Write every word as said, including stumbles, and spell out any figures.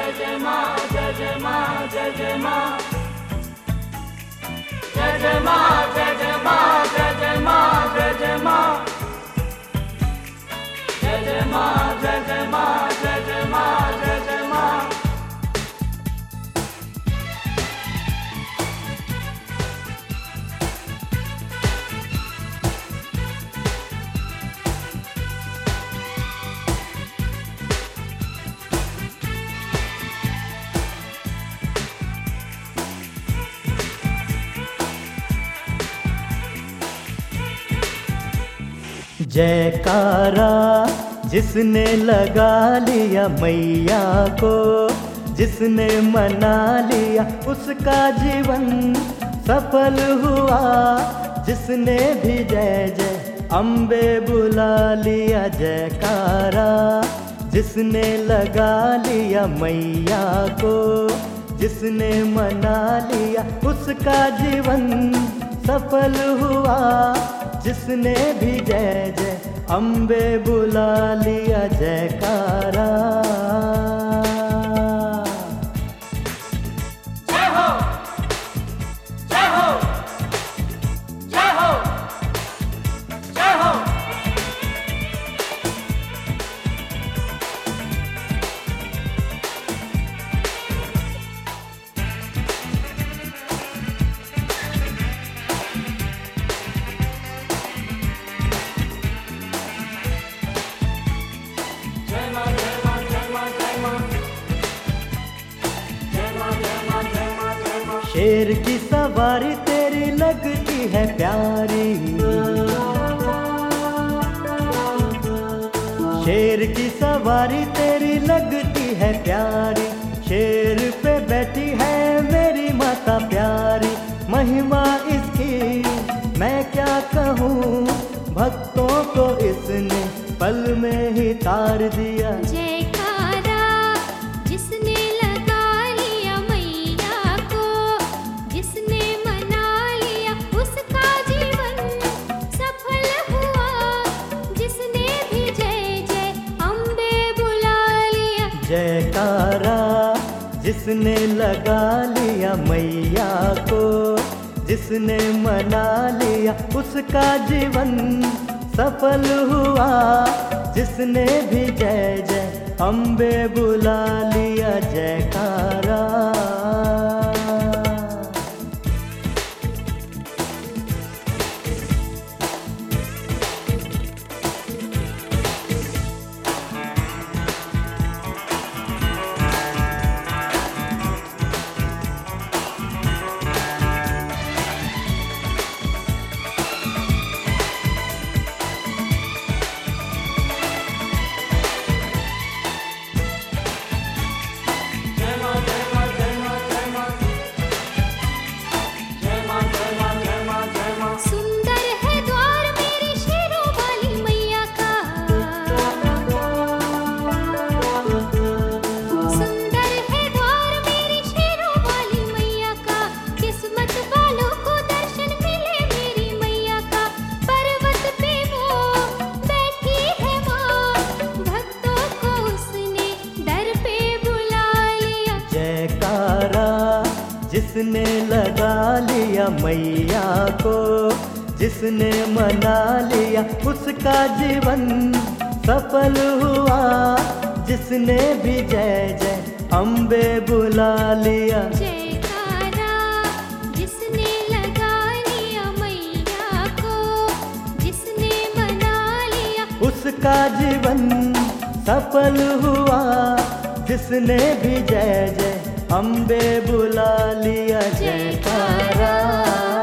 जय जय माँ, जय जय माँ, जय जय माँ, जय जय माँ, जय जय माँ, जय जय माँ, जय जय माँ, जय जय माँ, जय जय माँ, जय जय माँ, जय जय माँ। जयकारा जिसने लगा लिया मैया को, जिसने मना लिया उसका जीवन सफल हुआ। जिसने भी जय जय अम्बे बुला लिया, जयकारा जिसने लगा लिया मैया को, जिसने मना लिया उसका जीवन सफल हुआ। जिसने भी जय जय अम्बे बुला लिया, जयकारा। जय हो, जय हो, जय हो, जय हो। शेर की सवारी तेरी लगती है प्यारी, शेर की सवारी तेरी लगती है प्यारी। शेर पे बैठी है मेरी माता प्यारी, महिमा इसकी मैं क्या कहूँ। भक्तों को इसने पल में ही तार दिया। जयकारा जिसने लगा लिया मैया को, जिसने मना लिया उसका जीवन सफल हुआ। जिसने भी जय जय अम्बे बुला लिया, जयकारा जिसने लगा लिया मैया को, जिसने मना लिया उसका जीवन सफल हुआ। जिसने भी जय जय अम्बे बुला लिया, जयकारा। जिसने लगा लिया मैया को, जिसने मना लिया उसका जीवन सफल हुआ। जिसने भी जय जय अम्बे बुला लिया, जयकारा जिसने लगा लिया मैया को, जिसने मना लिया उसका जीवन सफल हुआ। जिसने भी जय जय अम्बे बुला लिया, जयकारा।